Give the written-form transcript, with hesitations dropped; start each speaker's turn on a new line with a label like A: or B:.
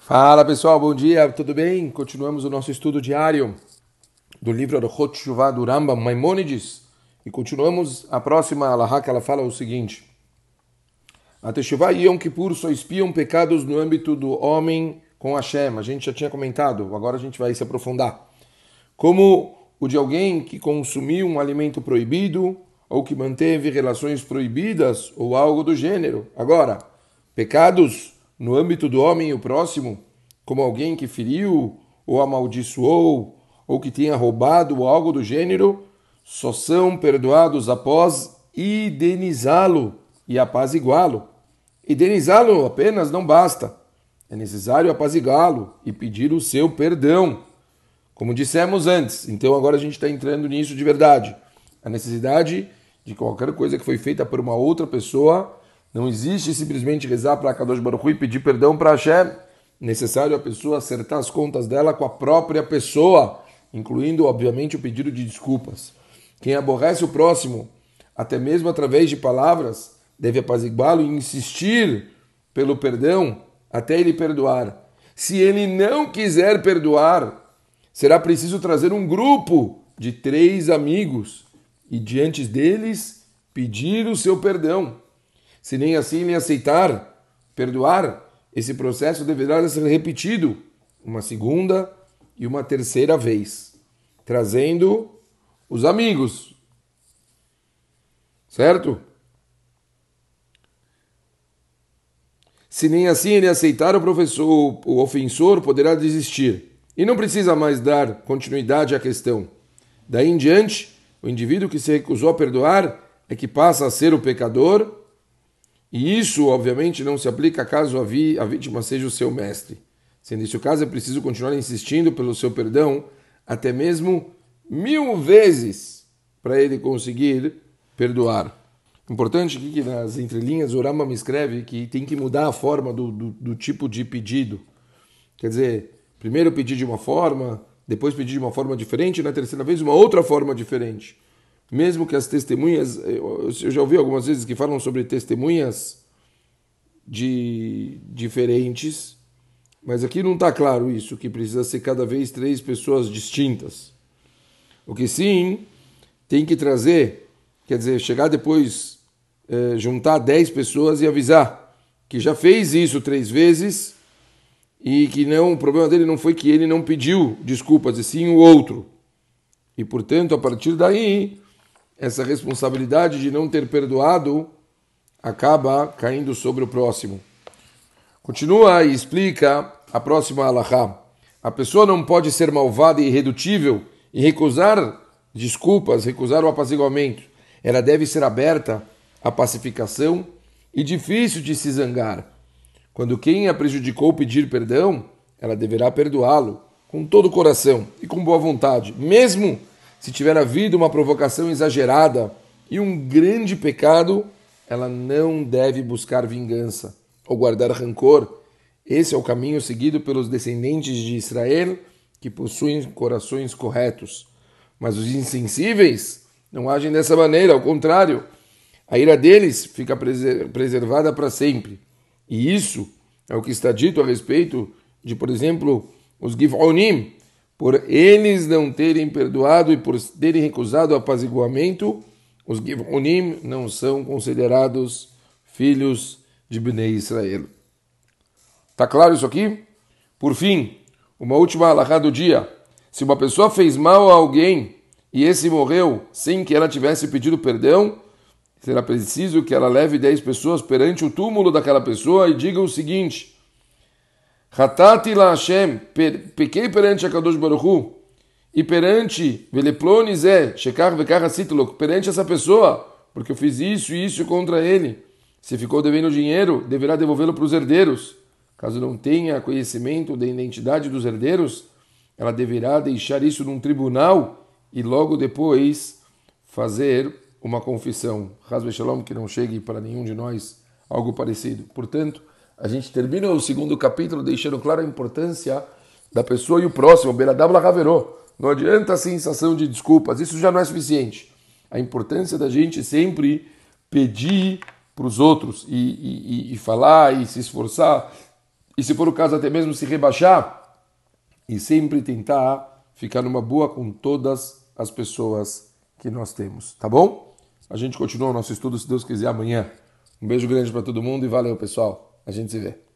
A: Fala pessoal, bom dia, tudo bem? Continuamos o nosso estudo diário do livro Orchot Teshuvah do Rambam Maimônides e continuamos a próxima alahá que ela fala o seguinte: a Teshuvah e Yom Kippur só espiam pecados no âmbito do homem com Hashem. A gente já tinha comentado, agora a gente vai se aprofundar. Como o de alguém que consumiu um alimento proibido ou que manteve relações proibidas ou algo do gênero. Agora, pecados no âmbito do homem e o próximo, como alguém que feriu ou amaldiçoou ou que tenha roubado ou algo do gênero, só são perdoados após indenizá-lo e apaziguá-lo. Indenizá-lo apenas não basta. É necessário apaziguá-lo e pedir o seu perdão. Como dissemos antes, então agora a gente está entrando nisso de verdade. A necessidade de qualquer coisa que foi feita por uma outra pessoa. Não existe simplesmente rezar para Kadosh Baruch Hu e pedir perdão para Hashem. É necessário a pessoa acertar as contas dela com a própria pessoa, incluindo, obviamente, o pedido de desculpas. Quem aborrece o próximo, até mesmo através de palavras, deve apaziguá-lo e insistir pelo perdão até ele perdoar. Se ele não quiser perdoar, será preciso trazer um grupo de 3 amigos e diante deles pedir o seu perdão. Se nem assim ele aceitar, perdoar, esse processo deverá ser repetido uma segunda e uma terceira vez, trazendo os amigos, certo? Se nem assim ele aceitar, o ofensor poderá desistir e não precisa mais dar continuidade à questão. Daí em diante, o indivíduo que se recusou a perdoar é que passa a ser o pecador. E isso, obviamente, não se aplica caso a vítima seja o seu mestre. Sendo esse o caso, é preciso continuar insistindo pelo seu perdão, até mesmo 1000 vezes, para ele conseguir perdoar. Importante aqui que nas entrelinhas o Rambam escreve que tem que mudar a forma do tipo de pedido. Quer dizer, primeiro pedir de uma forma, depois pedir de uma forma diferente, e na terceira vez uma outra forma diferente. Mesmo que as testemunhas, eu já ouvi algumas vezes que falam sobre testemunhas diferentes, mas aqui não está claro isso, que precisa ser cada vez 3 pessoas distintas. O que sim, tem que trazer, quer dizer, chegar depois, juntar 10 pessoas e avisar que já fez isso 3 vezes e que não, o problema dele não foi que ele não pediu desculpas, e sim o outro. E, portanto, a partir daí, essa responsabilidade de não ter perdoado acaba caindo sobre o próximo. Continua e explica a próxima alahá. A pessoa não pode ser malvada e irredutível e recusar desculpas, recusar o apaziguamento. Ela deve ser aberta à pacificação e difícil de se zangar. Quando quem a prejudicou pedir perdão, ela deverá perdoá-lo com todo o coração e com boa vontade, mesmo se tiver havido uma provocação exagerada e um grande pecado, ela não deve buscar vingança ou guardar rancor. Esse é o caminho seguido pelos descendentes de Israel que possuem corações corretos. Mas os insensíveis não agem dessa maneira, ao contrário. A ira deles fica preservada para sempre. E isso é o que está dito a respeito de, por exemplo, os Giv'onim. Por eles não terem perdoado e por terem recusado o apaziguamento, os Giv'onim não são considerados filhos de Bnei Israel. Está claro isso aqui? Por fim, uma última alahá do dia. Se uma pessoa fez mal a alguém e esse morreu sem que ela tivesse pedido perdão, será preciso que ela leve 10 pessoas perante o túmulo daquela pessoa e diga o seguinte: Hatati la Hashem, pequei perante a Kadosh Baruch Hu, e perante Veleplonizé, Shekar Vekar Hasitlok, perante essa pessoa, porque eu fiz isso e isso contra ele. Se ficou devendo dinheiro, deverá devolvê-lo para os herdeiros. Caso não tenha conhecimento da identidade dos herdeiros, ela deverá deixar isso num tribunal e logo depois fazer uma confissão. Hasbe Shalom, que não chegue para nenhum de nós algo parecido. Portanto, a gente termina o 2º capítulo deixando clara a importância da pessoa e o próximo. Beladab lahaveró. Não adianta a sensação de desculpas, isso já não é suficiente. A importância da gente sempre pedir para os outros e falar e se esforçar e se for o caso até mesmo se rebaixar e sempre tentar ficar numa boa com todas as pessoas que nós temos, tá bom? A gente continua o nosso estudo, se Deus quiser, amanhã. Um beijo grande para todo mundo e valeu, pessoal. A gente se vê.